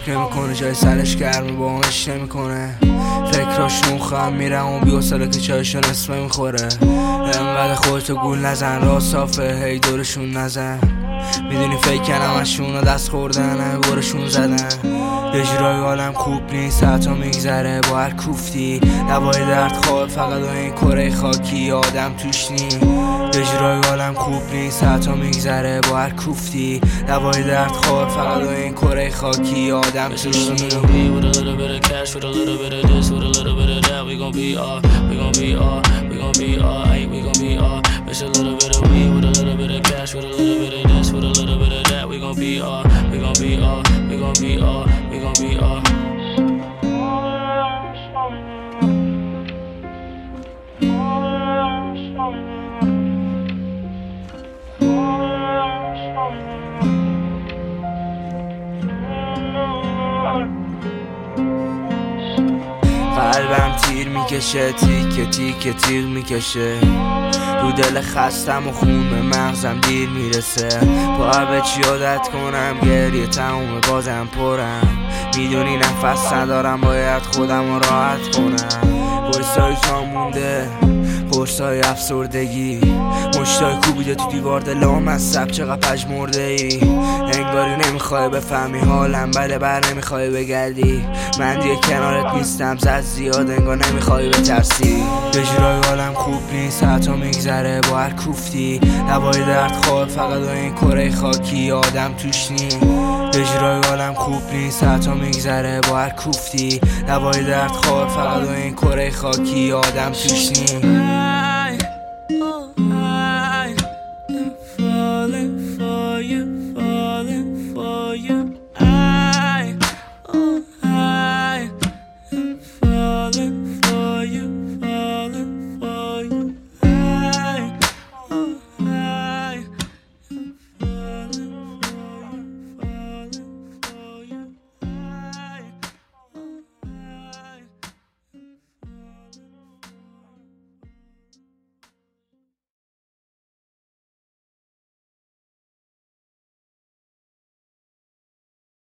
فکر نمیکنه جای سرش گرمه با همش نمیکنه فکراش نوخم میرم و بیوصله که چایشو نصفه میخوره انقدر خودتو گول نزن راه صافه هی دورشون نزن میدونی فکر همشون رو دست خوردن همه برشون زدن یه جورای حالم خوب نیست حتی میگذره با هر کوفتی دوای درد خواه فقط این کره خاکی آدم توش نی یه جورای حالم خوب نیست حتی میگذره با هر کوفتی دوای درد خواه فقط این کره خاکی آدم توش نی We gon' be all, we gon' be all, we gon' be all, ay, we gon' be all. Miss a little bit of weed with a little bit of cash, with a little bit of this, with a little bit of that. We gon' be all, we gon' be all, we gon' be all, we gon' be all. قلبم تیر میکشه تیکه تیکه تیر میکشه رو دل خستم و خون به مغزم دیر میرسه باید به چی عادت کنم گریه تموم بازم پرم میدونی نفس ندارم باید خودم رو راحت کنم قرصای تا مونده قرصای افسردگی مشتای کوبیده تو دیوار دلام از سب چقدر پژمرده ای انگاری نمیخوای بفهمی حالم بله بر نمیخوای بگردی من دیگه کنارت نیستم زد زیاد انگار نمیخوای بترسی یه جورای حالم خوب نیست حتی میگذره با هر کوفتی دوای درد خواه فقط این کره خاکی آدم توش نی یه جورای حالم خوب نیست حتی میگذره با هر کوفتی دوای درد خواه فقط این کره خاکی آدم توش نی